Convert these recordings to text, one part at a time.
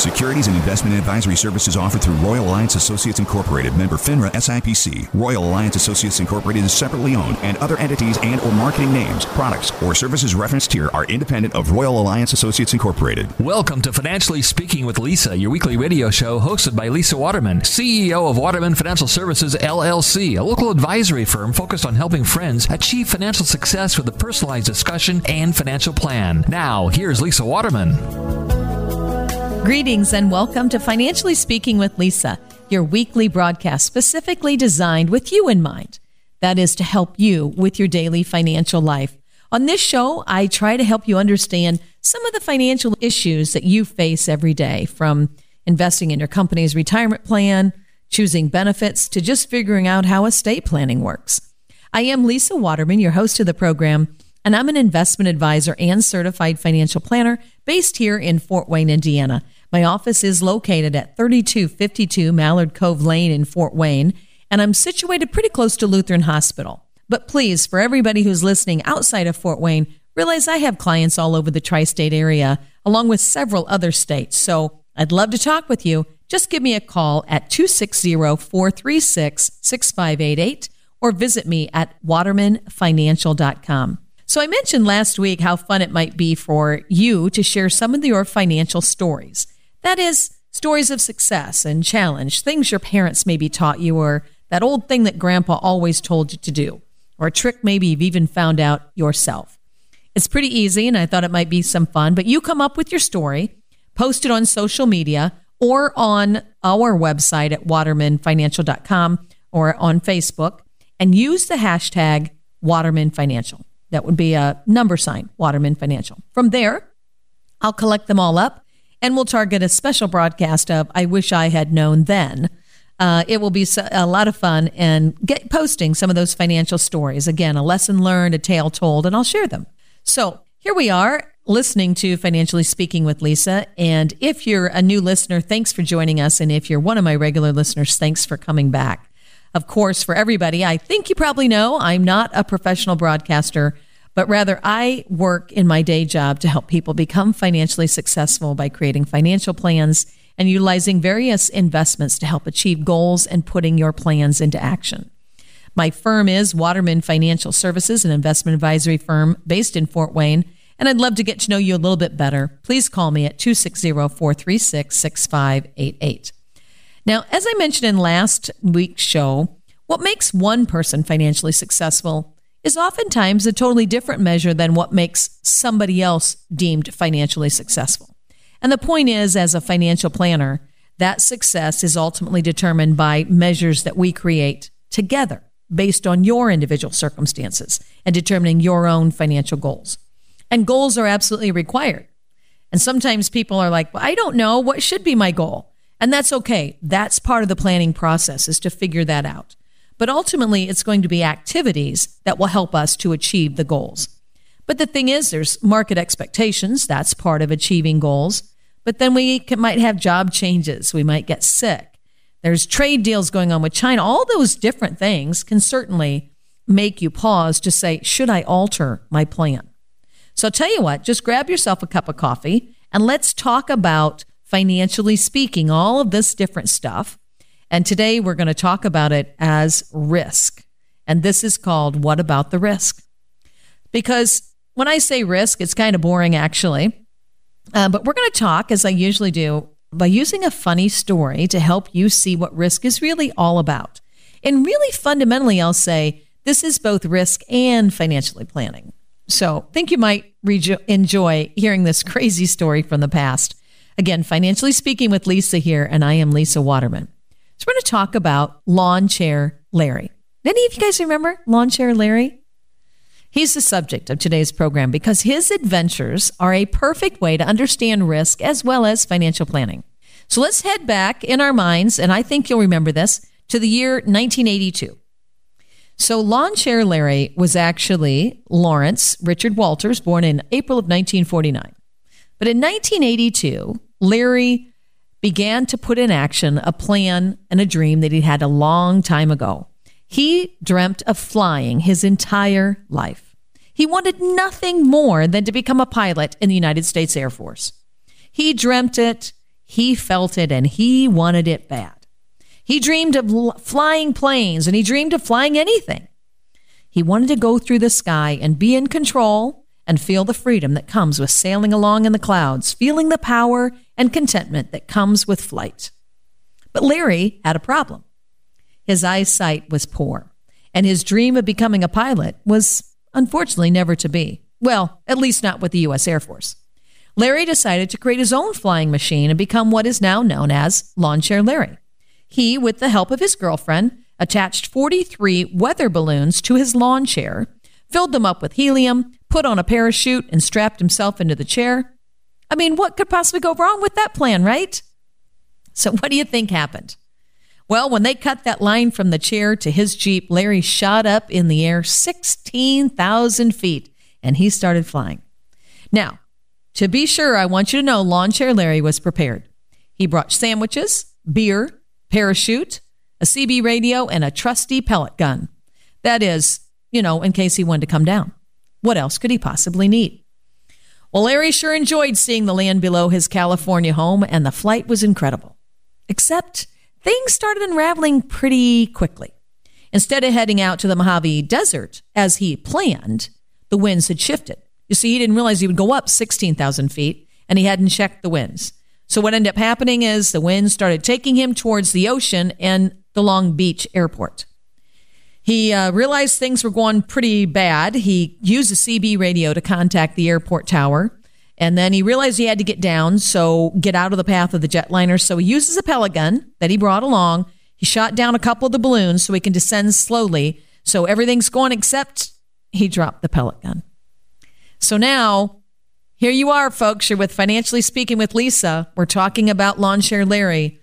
Securities and investment advisory services offered through Royal Alliance Associates Incorporated, member FINRA SIPC. Royal Alliance Associates Incorporated is separately owned, and other entities and or marketing names, products, or services referenced here are independent of Royal Alliance Associates Incorporated. Welcome to Financially Speaking with Lisa, your weekly radio show hosted by Lisa Waterman, CEO of Waterman Financial Services, LLC, a local advisory firm focused on helping friends achieve financial success with a personalized discussion and financial plan. Now, here's Lisa Waterman. Greetings and welcome to Financially Speaking with Lisa, your weekly broadcast specifically designed with you in mind. That is to help you with your daily financial life. On this show, I try to help you understand some of the financial issues that you face every day, from investing in your company's retirement plan, choosing benefits, to just figuring out how estate planning works. I am Lisa Waterman, your host of the program, and I'm an investment advisor and certified financial planner based here in Fort Wayne, Indiana. My office is located at 3252 Mallard Cove Lane in Fort Wayne, and I'm situated pretty close to Lutheran Hospital. But please, for everybody who's listening outside of Fort Wayne, realize I have clients all over the tri-state area, along with several other states. So I'd love to talk with you. Just give me a call at 260-436-6588 or visit me at watermanfinancial.com. So I mentioned last week how fun it might be for you to share some of your financial stories. That is, stories of success and challenge, things your parents maybe taught you, or that old thing that grandpa always told you to do, or a trick maybe you've even found out yourself. It's pretty easy, and I thought it might be some fun, but you come up with your story, post it on social media or on our website at watermanfinancial.com or on Facebook, and use the hashtag WatermanFinancial. That would be a number sign, Waterman Financial. From there, I'll collect them all up, and we'll target a special broadcast of I Wish I Had Known Then. It will be a lot of fun, and posting some of those financial stories. Again, a lesson learned, a tale told, and I'll share them. So here we are, listening to Financially Speaking with Lisa. And if you're a new listener, thanks for joining us. And if you're one of my regular listeners, thanks for coming back. Of course, for everybody, I think you probably know I'm not a professional broadcaster, but rather I work in my day job to help people become financially successful by creating financial plans and utilizing various investments to help achieve goals and putting your plans into action. My firm is Waterman Financial Services, an investment advisory firm based in Fort Wayne, and I'd love to get to know you a little bit better. Please call me at 260-436-6588. Now, as I mentioned in last week's show, what makes one person financially successful is oftentimes a totally different measure than what makes somebody else deemed financially successful. And the point is, as a financial planner, that success is ultimately determined by measures that we create together based on your individual circumstances and determining your own financial goals. And goals are absolutely required. And sometimes people are like, well, I don't know what should be my goal. And that's okay. That's part of the planning process, is to figure that out. But ultimately, it's going to be activities that will help us to achieve the goals. But the thing is, there's market expectations. That's part of achieving goals. But then we might have job changes. We might get sick. There's trade deals going on with China. All those different things can certainly make you pause to say, should I alter my plan? So I'll tell you what, just grab yourself a cup of coffee and let's talk about, financially speaking, all of this different stuff. And today we're going to talk about it as risk. And this is called What About the Risk? Because when I say risk, it's kind of boring actually. But we're going to talk, as I usually do, by using a funny story to help you see what risk is really all about. And really fundamentally, I'll say this is both risk and financially planning. So I think you might enjoy hearing this crazy story from the past. Again, Financially Speaking with Lisa here, and I am Lisa Waterman. So we're going to talk about Lawn Chair Larry. Any of you guys remember Lawn Chair Larry? He's the subject of today's program because his adventures are a perfect way to understand risk as well as financial planning. So let's head back in our minds, and I think you'll remember this, to the year 1982. So Lawn Chair Larry was actually Lawrence Richard Walters, born in April of 1949. But in 1982, Larry began to put in action a plan and a dream that he'd had a long time ago. He dreamt of flying his entire life. He wanted nothing more than to become a pilot in the United States Air Force. He dreamt it. He felt it and he wanted it bad. He dreamed of flying planes and he dreamed of flying anything. He wanted to go through the sky and be in control and feel the freedom that comes with sailing along in the clouds, feeling the power and contentment that comes with flight. But Larry had a problem. His eyesight was poor, and his dream of becoming a pilot was unfortunately never to be. Well, at least not with the U.S. Air Force. Larry decided to create his own flying machine and become what is now known as Lawn Chair Larry. He, with the help of his girlfriend, attached 43 weather balloons to his lawn chair, filled them up with helium, put on a parachute, and strapped himself into the chair. I mean, what could possibly go wrong with that plan, right? So what do you think happened? Well, when they cut that line from the chair to his Jeep, Larry shot up in the air 16,000 feet, and he started flying. Now, to be sure, I want you to know Lawn Chair Larry was prepared. He brought sandwiches, beer, parachute, a CB radio, and a trusty pellet gun. That is, in case he wanted to come down. What else could he possibly need? Well, Larry sure enjoyed seeing the land below his California home, and the flight was incredible. Except things started unraveling pretty quickly. Instead of heading out to the Mojave Desert, as he planned, the winds had shifted. You see, he didn't realize he would go up 16,000 feet, and he hadn't checked the winds. So what ended up happening is the winds started taking him towards the ocean and the Long Beach airport. He realized things were going pretty bad. He used a CB radio to contact the airport tower, and then he realized he had to get down, so get out of the path of the jetliner. So he uses a pellet gun that he brought along. He shot down a couple of the balloons so he can descend slowly. So everything's going except he dropped the pellet gun. So now, here you are, folks. You're with Financially Speaking with Lisa. We're talking about Lawn Chair Larry.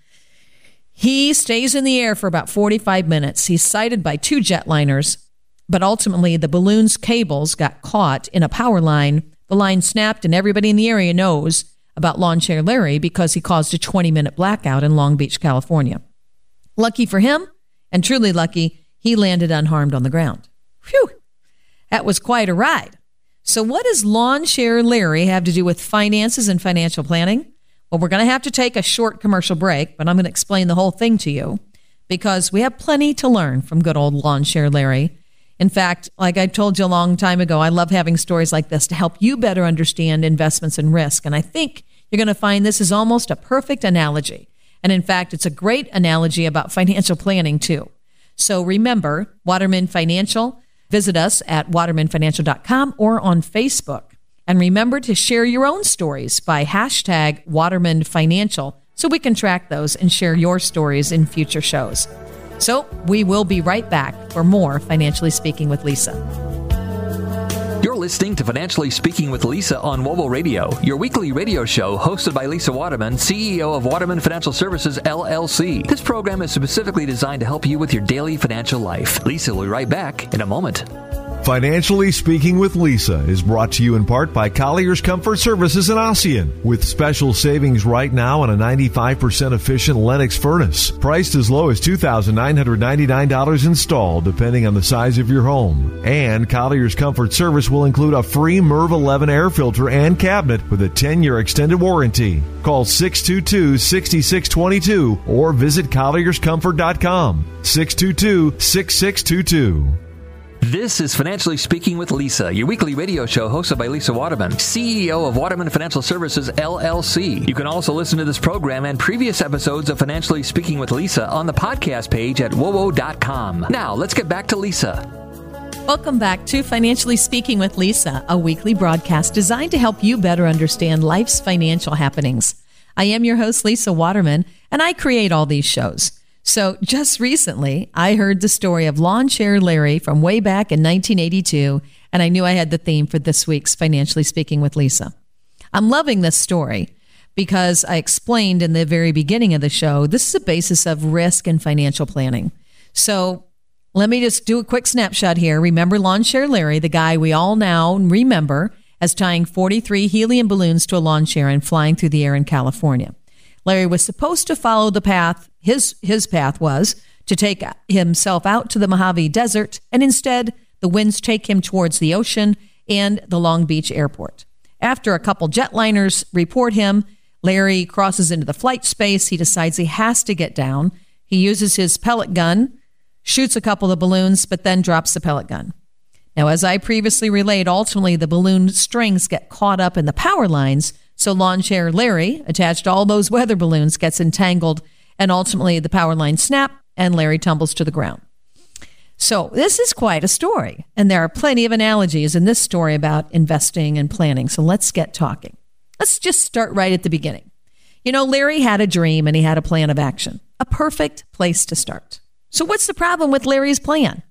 He stays in the air for about 45 minutes. He's sighted by 2 jetliners, but ultimately the balloon's cables got caught in a power line. The line snapped, and everybody in the area knows about Lawn Chair Larry because he caused a 20-minute blackout in Long Beach, California. Lucky for him, and truly lucky, he landed unharmed on the ground. Phew! That was quite a ride. So what does Lawn Chair Larry have to do with finances and financial planning? Well, we're going to have to take a short commercial break, but I'm going to explain the whole thing to you because we have plenty to learn from good old Lawn Chair Larry. In fact, like I told you a long time ago, I love having stories like this to help you better understand investments and risk. And I think you're going to find this is almost a perfect analogy. And in fact, it's a great analogy about financial planning too. So remember, Waterman Financial. Visit us at watermanfinancial.com or on Facebook. And remember to share your own stories by hashtag Waterman Financial so we can track those and share your stories in future shows. So we will be right back for more Financially Speaking with Lisa. You're listening to Financially Speaking with Lisa on WOWO Radio, your weekly radio show hosted by Lisa Waterman, CEO of Waterman Financial Services, LLC. This program is specifically designed to help you with your daily financial life. Lisa will be right back in a moment. Financially Speaking with Lisa is brought to you in part by Collier's Comfort Services in Ossian, with special savings right now on a 95% efficient Lennox furnace, priced as low as $2,999 installed, depending on the size of your home. And Collier's Comfort Service will include a free MERV 11 air filter and cabinet with a 10-year extended warranty. Call 622-6622 or visit collierscomfort.com, 622-6622. This is Financially Speaking with Lisa, your weekly radio show hosted by Lisa Waterman, CEO of Waterman Financial Services, LLC. You can also listen to this program and previous episodes of Financially Speaking with Lisa on the podcast page at wowo.com. Now, let's get back to Lisa. Welcome back to Financially Speaking with Lisa, a weekly broadcast designed to help you better understand life's financial happenings. I am your host, Lisa Waterman, and I create all these shows. So just recently, I heard the story of Lawn Chair Larry from way back in 1982, and I knew I had the theme for this week's Financially Speaking with Lisa. I'm loving this story because I explained in the very beginning of the show, this is a basis of risk and financial planning. So let me just do a quick snapshot here. Remember Lawn Chair Larry, the guy we all now remember as tying 43 helium balloons to a lawn chair and flying through the air in California. Larry was supposed to follow the path. His path was to take himself out to the Mojave Desert, and instead, the winds take him towards the ocean and the Long Beach airport. After a couple jetliners report him, Larry crosses into the flight space. He decides he has to get down. He uses his pellet gun, shoots a couple of balloons, but then drops the pellet gun. Now, as I previously relayed, ultimately the balloon strings get caught up in the power lines, so lawn chair Larry, attached to all those weather balloons, gets entangled, and ultimately the power lines snap, and Larry tumbles to the ground. So this is quite a story, and there are plenty of analogies in this story about investing and planning, so let's get talking. Let's just start right at the beginning. You know, Larry had a dream and he had a plan of action. A perfect place to start. So what's the problem with Larry's plan?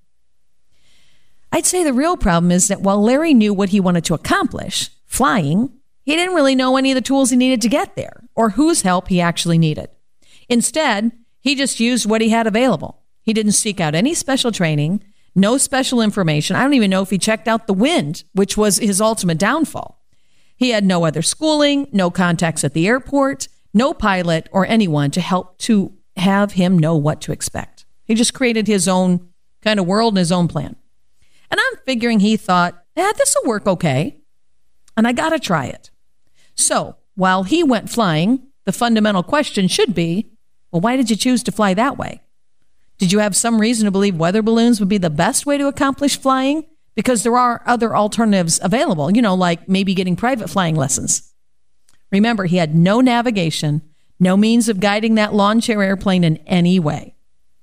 I'd say the real problem is that while Larry knew what he wanted to accomplish, flying, he didn't really know any of the tools he needed to get there or whose help he actually needed. Instead, he just used what he had available. He didn't seek out any special training, no special information. I don't even know if he checked out the wind, which was his ultimate downfall. He had no other schooling, no contacts at the airport, no pilot or anyone to help to have him know what to expect. He just created his own kind of world and his own plan. And I'm figuring he thought, this will work okay, and I got to try it. So while he went flying, the fundamental question should be, well, why did you choose to fly that way? Did you have some reason to believe weather balloons would be the best way to accomplish flying? Because there are other alternatives available, like maybe getting private flying lessons. Remember, he had no navigation, no means of guiding that lawn chair airplane in any way.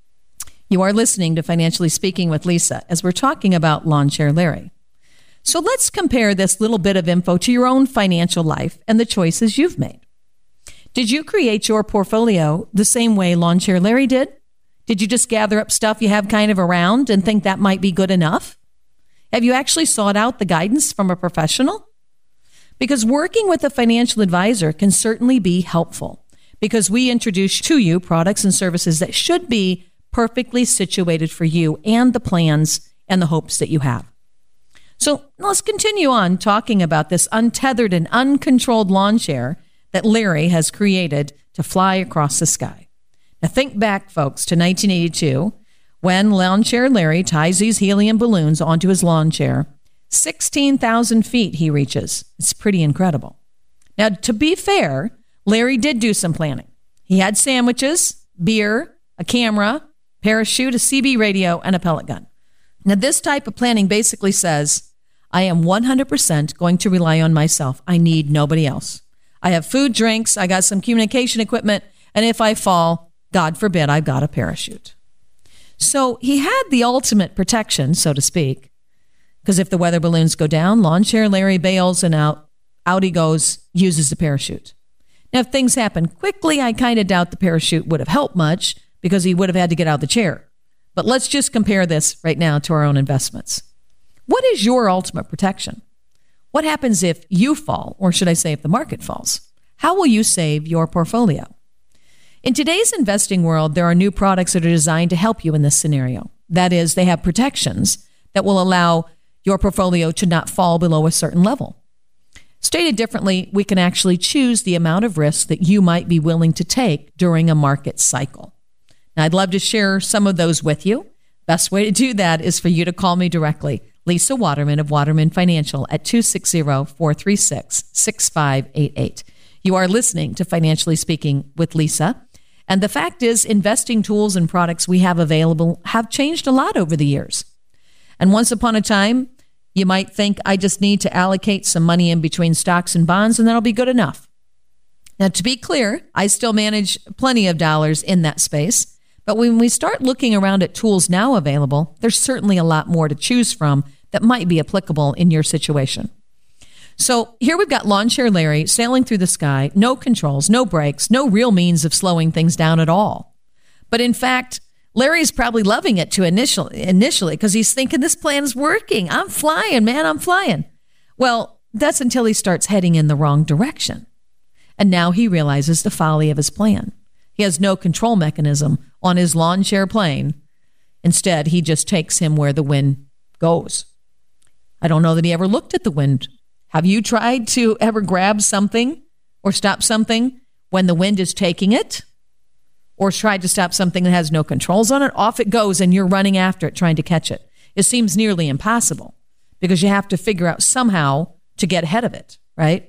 You are listening to Financially Speaking with Lisa as we're talking about lawn chair Larry. So let's compare this little bit of info to your own financial life and the choices you've made. Did you create your portfolio the same way lawn chair Larry did? Did you just gather up stuff you have kind of around and think that might be good enough? Have you actually sought out the guidance from a professional? Because working with a financial advisor can certainly be helpful because we introduce to you products and services that should be perfectly situated for you and the plans and the hopes that you have. So let's continue on talking about this untethered and uncontrolled lawn chair that Larry has created to fly across the sky. Now think back, folks, to 1982 when lawn chair Larry ties these helium balloons onto his lawn chair. 16,000 feet he reaches. It's pretty incredible. Now, to be fair, Larry did do some planning. He had sandwiches, beer, a camera, parachute, a CB radio, and a pellet gun. Now, this type of planning basically says, I am 100% going to rely on myself. I need nobody else. I have food, drinks, I got some communication equipment, and if I fall, God forbid, I've got a parachute. So he had the ultimate protection, so to speak, because if the weather balloons go down, lawn chair Larry bails and out he goes, uses the parachute. Now, if things happen quickly, I kind of doubt the parachute would have helped much because he would have had to get out of the chair. But let's just compare this right now to our own investments. What is your ultimate protection? What happens if you fall, or should I say if the market falls? How will you save your portfolio? In today's investing world, there are new products that are designed to help you in this scenario. That is, they have protections that will allow your portfolio to not fall below a certain level. Stated differently, we can actually choose the amount of risk that you might be willing to take during a market cycle. Now, I'd love to share some of those with you. Best way to do that is for you to call me directly, Lisa Waterman of Waterman Financial at 260-436-6588. You are listening to Financially Speaking with Lisa. And the fact is, investing tools and products we have available have changed a lot over the years. And once upon a time, you might think, I just need to allocate some money in between stocks and bonds, and that'll be good enough. Now, to be clear, I still manage plenty of dollars in that space. But when we start looking around at tools now available, there's certainly a lot more to choose from that might be applicable in your situation. So here we've got lawn chair Larry sailing through the sky, no controls, no brakes, no real means of slowing things down at all. But in fact, Larry's probably loving it initially because he's thinking this plan is working. I'm flying, man, I'm flying. Well, that's until he starts heading in the wrong direction. And now he realizes the folly of his plan. He has no control mechanism on his lawn chair plane. Instead, he just takes him where the wind goes. I don't know that he ever looked at the wind. Have you tried to ever grab something or stop something when the wind is taking it? Or tried to stop something that has no controls on it? Off it goes and you're running after it trying to catch it. It seems nearly impossible because you have to figure out somehow to get ahead of it, right?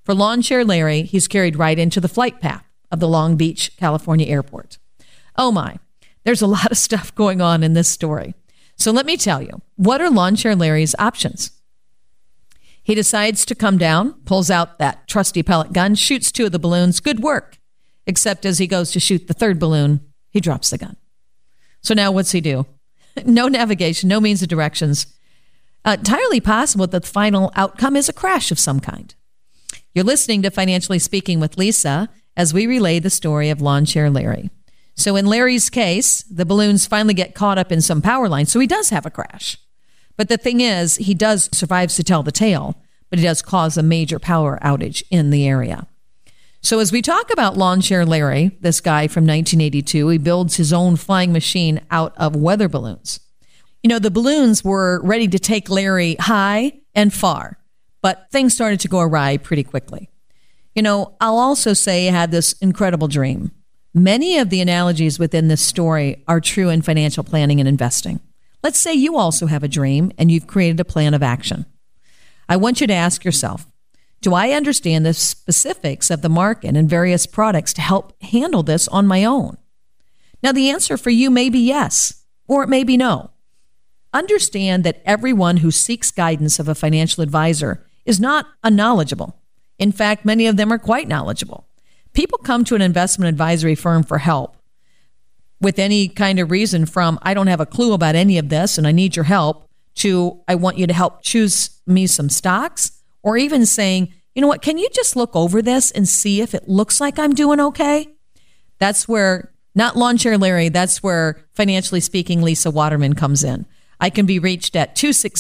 For Lawn Chair Larry, he's carried right into the flight path of the Long Beach, California airport. Oh my, there's a lot of stuff going on in this story. So let me tell you, what are Lawn Chair Larry's options? He decides to come down, pulls out that trusty pellet gun, shoots 2 of the balloons. Good work. Except as he goes to shoot the 3rd balloon, he drops the gun. So now what's he do? No navigation, no means of directions. Entirely possible that the final outcome is a crash of some kind. You're listening to Financially Speaking with Lisa as we relay the story of Lawn Chair Larry. So in Larry's case, the balloons finally get caught up in some power line, so he does have a crash. But the thing is, he does survive to tell the tale, but he does cause a major power outage in the area. So as we talk about Lawn Chair Larry, this guy from 1982, he builds his own flying machine out of weather balloons. You know, the balloons were ready to take Larry high and far, but things started to go awry pretty quickly. You know, I'll also say he had this incredible dream. Many of the analogies within this story are true in financial planning and investing. Let's say you also have a dream and you've created a plan of action. I want you to ask yourself, do I understand the specifics of the market and various products to help handle this on my own? Now, the answer for you may be yes, or it may be no. Understand that everyone who seeks guidance of a financial advisor is not unknowledgeable. In fact, many of them are quite knowledgeable. People come to an investment advisory firm for help with any kind of reason, from I don't have a clue about any of this and I need your help, to I want you to help choose me some stocks, or even saying, you know what, can you just look over this and see if it looks like I'm doing okay? That's where, not Lawn Chair Larry, that's where Financially Speaking Lisa Waterman comes in. I can be reached at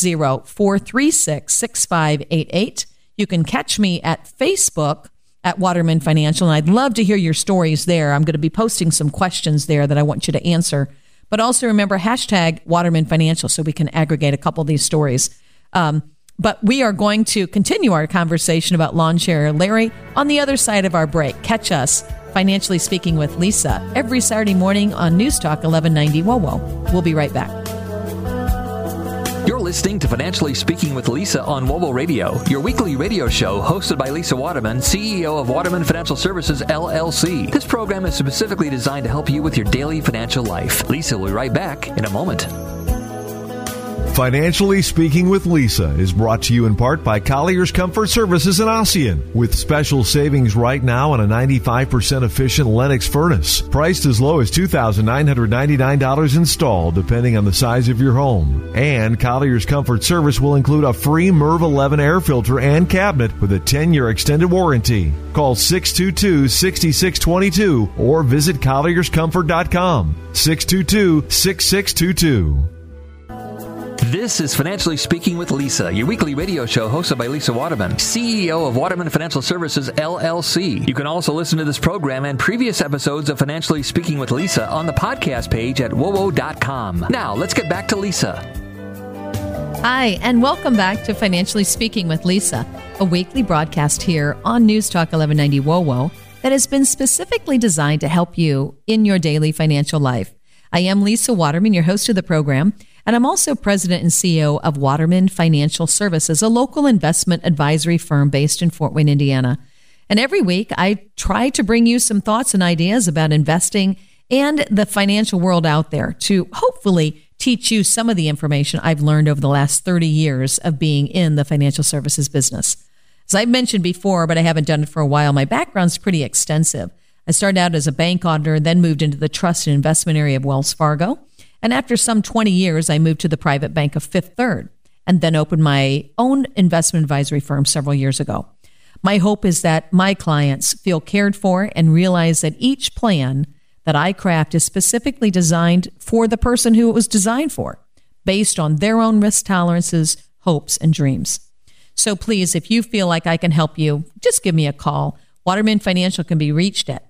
260-436-6588. You can catch me at Facebook at Waterman Financial, and I'd love to hear your stories there. I'm going to be posting some questions there that I want you to answer. But also remember, hashtag Waterman Financial, so we can aggregate a couple of these stories. But we are going to continue our conversation about Lawn Chair Larry on the other side of our break. Catch us, Financially Speaking with Lisa, every Saturday morning on News Talk 1190 WOWO. We'll be right back. You're listening to Financially Speaking with Lisa on WOWO Radio, your weekly radio show hosted by Lisa Waterman, CEO of Waterman Financial Services, LLC. This program is specifically designed to help you with your daily financial life. Lisa will be right back in a moment. Financially Speaking with Lisa is brought to you in part by Collier's Comfort Services in Ossian, with special savings right now on a 95% efficient Lennox furnace, priced as low as $2,999 installed, depending on the size of your home. And Collier's Comfort Service will include a free MERV 11 air filter and cabinet with a 10-year extended warranty. Call 622-6622 or visit collierscomfort.com, 622-6622. This is Financially Speaking with Lisa, your weekly radio show hosted by Lisa Waterman, CEO of Waterman Financial Services, LLC. You can also listen to this program and previous episodes of Financially Speaking with Lisa on the podcast page at wowo.com. Now, let's get back to Lisa. Hi, and welcome back to Financially Speaking with Lisa, a weekly broadcast here on News Talk 1190 WOWO that has been specifically designed to help you in your daily financial life. I am Lisa Waterman, your host of the program, and I'm also president and CEO of Waterman Financial Services, a local investment advisory firm based in Fort Wayne, Indiana. And every week, I try to bring you some thoughts and ideas about investing and the financial world out there to hopefully teach you some of the information I've learned over the last 30 years of being in the financial services business. As I've mentioned before, but I haven't done it for a while, my background's pretty extensive. I started out as a bank auditor, then moved into the trust and investment area of Wells Fargo. And after some 20 years, I moved to the private bank of Fifth Third and then opened my own investment advisory firm several years ago. My hope is that my clients feel cared for and realize that each plan that I craft is specifically designed for the person who it was designed for, based on their own risk tolerances, hopes, and dreams. So please, if you feel like I can help you, just give me a call. Waterman Financial can be reached at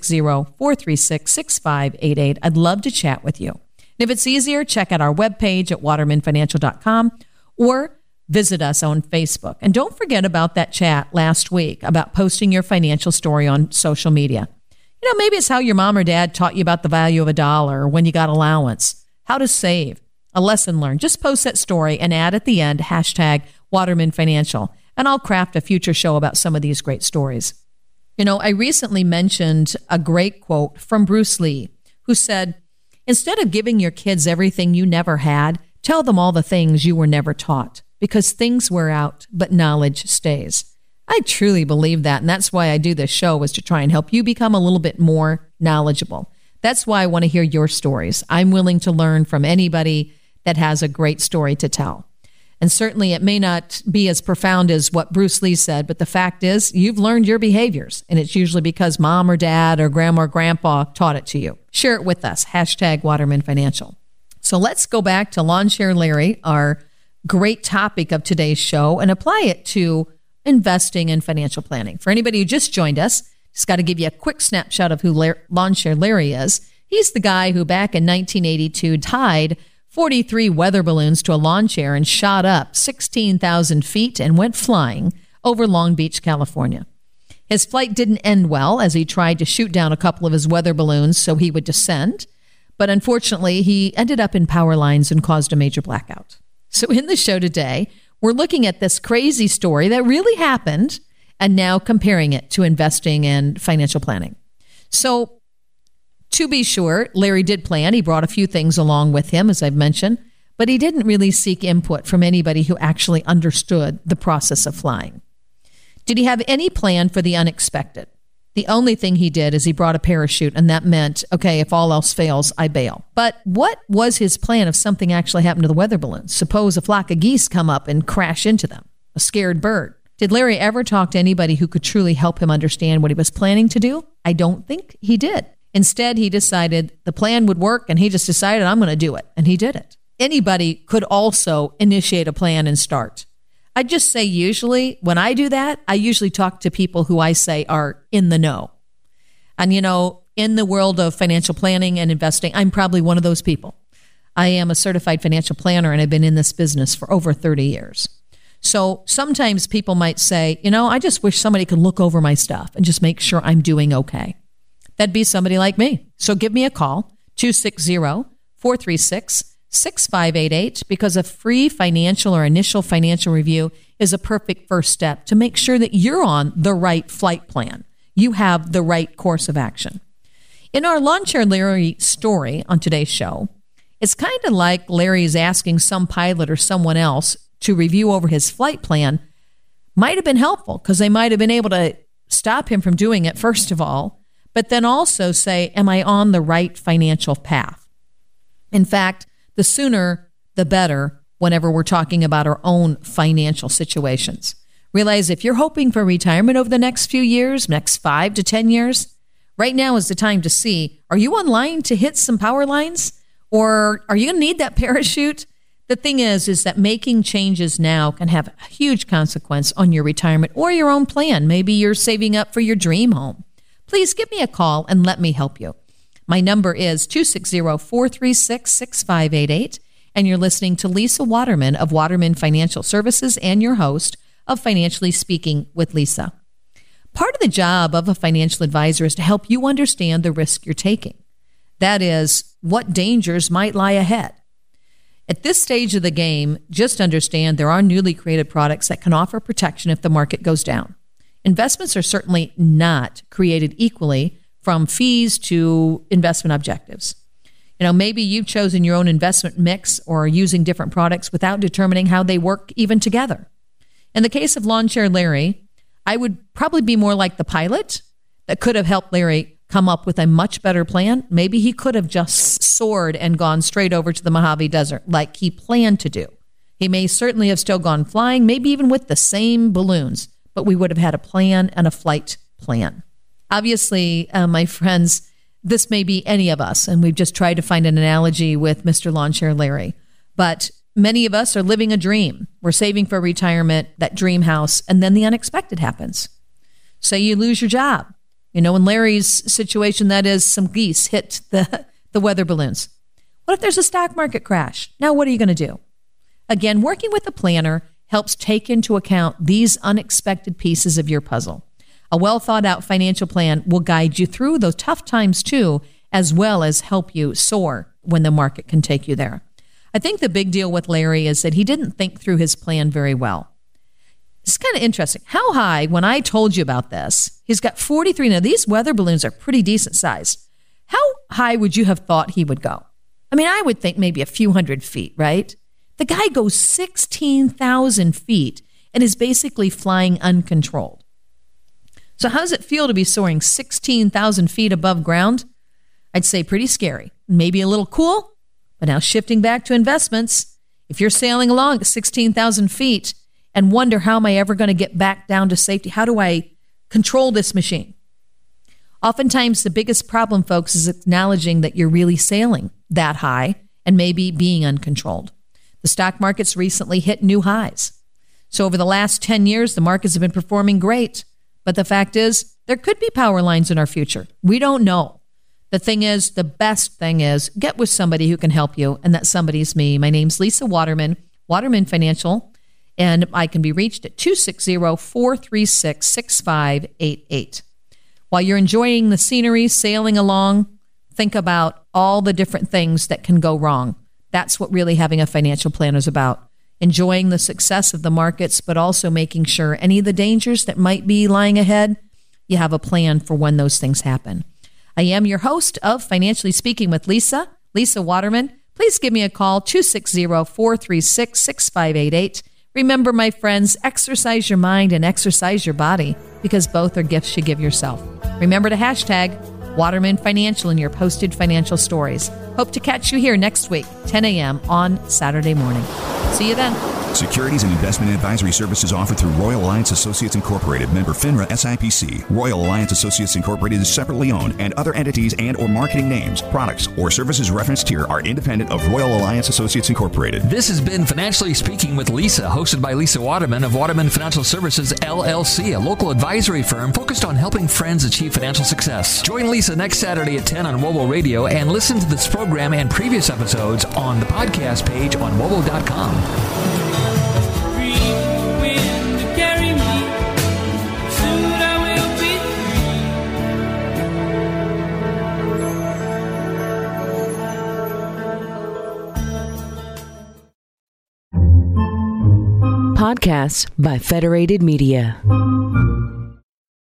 260-436-6588. I'd love to chat with you. And if it's easier, check out our webpage at watermanfinancial.com or visit us on Facebook. And don't forget about that chat last week about posting your financial story on social media. You know, maybe it's how your mom or dad taught you about the value of a dollar, or when you got allowance, how to save, a lesson learned. Just post that story and add at the end, hashtag Waterman Financial. and I'll craft a future show about some of these great stories. I recently mentioned a great quote from Bruce Lee, who said, "Instead of giving your kids everything you never had, tell them all the things you were never taught, because things wear out, but knowledge stays." I truly believe that, and that's why I do this show, is to try and help you become a little bit more knowledgeable. That's why I want to hear your stories. I'm willing to learn from anybody that has a great story to tell. And certainly it may not be as profound as what Bruce Lee said, but the fact is you've learned your behaviors, and it's usually because mom or dad or grandma or grandpa taught it to you. Share it with us, #Waterman Financial. So let's go back to Lawn Chair Larry, our great topic of today's show, and apply it to investing and financial planning. For anybody who just joined us, just got to give you a quick snapshot of who Lawn Chair Larry is. He's the guy who back in 1982 tied 43 weather balloons to a lawn chair and shot up 16,000 feet and went flying over Long Beach, California. His flight didn't end well as he tried to shoot down a couple of his weather balloons so he would descend. But unfortunately, he ended up in power lines and caused a major blackout. So in the show today, we're looking at this crazy story that really happened and now comparing it to investing and financial planning. So to be sure, Larry did plan. He brought a few things along with him, as I've mentioned, but he didn't really seek input from anybody who actually understood the process of flying. Did he have any plan for the unexpected? The only thing he did is he brought a parachute, and that meant, okay, if all else fails, I bail. But what was his plan if something actually happened to the weather balloons? Suppose a flock of geese come up and crash into them, a scared bird. Did Larry ever talk to anybody who could truly help him understand what he was planning to do? I don't think he did. Instead, he decided the plan would work, and he just decided, I'm going to do it. And he did it. Anybody could also initiate a plan and start. I just say usually when I do that, I usually talk to people who I say are in the know. And, in the world of financial planning and investing, I'm probably one of those people. I am a certified financial planner, and I've been in this business for over 30 years. So sometimes people might say, I just wish somebody could look over my stuff and just make sure I'm doing okay. That'd be somebody like me. So give me a call, 260-436-6588, because a free financial or initial financial review is a perfect first step to make sure that you're on the right flight plan. You have the right course of action. In our Lawn Chair Larry story on today's show, it's kind of like Larry's asking some pilot or someone else to review over his flight plan. Might have been helpful because they might have been able to stop him from doing it, first of all, but then also say, am I on the right financial path? In fact, the sooner, the better whenever we're talking about our own financial situations. Realize if you're hoping for retirement over the next few years, next 5 to 10 years, right now is the time to see, are you on line to hit some power lines? Or are you going to need that parachute? The thing is that making changes now can have a huge consequence on your retirement or your own plan. Maybe you're saving up for your dream home. Please give me a call and let me help you. My number is 260-436-6588, and you're listening to Lisa Waterman of Waterman Financial Services and your host of Financially Speaking with Lisa. Part of the job of a financial advisor is to help you understand the risk you're taking. That is, what dangers might lie ahead. At this stage of the game, just understand there are newly created products that can offer protection if the market goes down. Investments are certainly not created equally, from fees to investment objectives. Maybe you've chosen your own investment mix or are using different products without determining how they work even together. In the case of Lawn Chair Larry, I would probably be more like the pilot that could have helped Larry come up with a much better plan. Maybe he could have just soared and gone straight over to the Mojave Desert like he planned to do. He may certainly have still gone flying, maybe even with the same balloons, but we would have had a plan and a flight plan. Obviously, my friends, this may be any of us, and we've just tried to find an analogy with Mr. Lawn Chair Larry. But many of us are living a dream. We're saving for retirement, that dream house, and then the unexpected happens. Say you lose your job. In Larry's situation, that is, some geese hit the weather balloons. What if there's a stock market crash? Now, what are you going to do? Again, working with a planner helps take into account these unexpected pieces of your puzzle. A well-thought-out financial plan will guide you through those tough times, too, as well as help you soar when the market can take you there. I think the big deal with Larry is that he didn't think through his plan very well. It's kind of interesting. How high, when I told you about this, he's got 43. Now, these weather balloons are pretty decent size. How high would you have thought he would go? I mean, I would think maybe a few hundred feet, right? The guy goes 16,000 feet and is basically flying uncontrolled. So how does it feel to be soaring 16,000 feet above ground? I'd say pretty scary, maybe a little cool. But now shifting back to investments, if you're sailing along at 16,000 feet and wonder, how am I ever going to get back down to safety? How do I control this machine? Oftentimes, the biggest problem, folks, is acknowledging that you're really sailing that high and maybe being uncontrolled. The stock markets recently hit new highs. So over the last 10 years, the markets have been performing great. But the fact is, there could be power lines in our future. We don't know. The thing is, the best thing is, get with somebody who can help you, and that somebody's me. My name's Lisa Waterman, Waterman Financial, and I can be reached at 260-436-6588. While you're enjoying the scenery, sailing along, think about all the different things that can go wrong. That's what really having a financial plan is about. Enjoying the success of the markets, but also making sure any of the dangers that might be lying ahead, you have a plan for when those things happen. I am your host of Financially Speaking with Lisa Waterman. Please give me a call, 260-436-6588. Remember, my friends, exercise your mind and exercise your body, because both are gifts you give yourself. Remember to hashtag Waterman Financial in your posted financial stories. Hope to catch you here next week, 10 a.m. on Saturday morning. See you then. Securities and investment advisory services offered through Royal Alliance Associates Incorporated, member FINRA SIPC. Royal Alliance Associates Incorporated is separately owned, and other entities and or marketing names, products, or services referenced here are independent of Royal Alliance Associates Incorporated. This has been Financially Speaking with Lisa, hosted by Lisa Waterman of Waterman Financial Services, LLC, a local advisory firm focused on helping friends achieve financial success. Join Lisa next Saturday at 10 on WOWO Radio, and listen to this program and previous episodes on the podcast page on WOWO.com. Podcasts by Federated Media.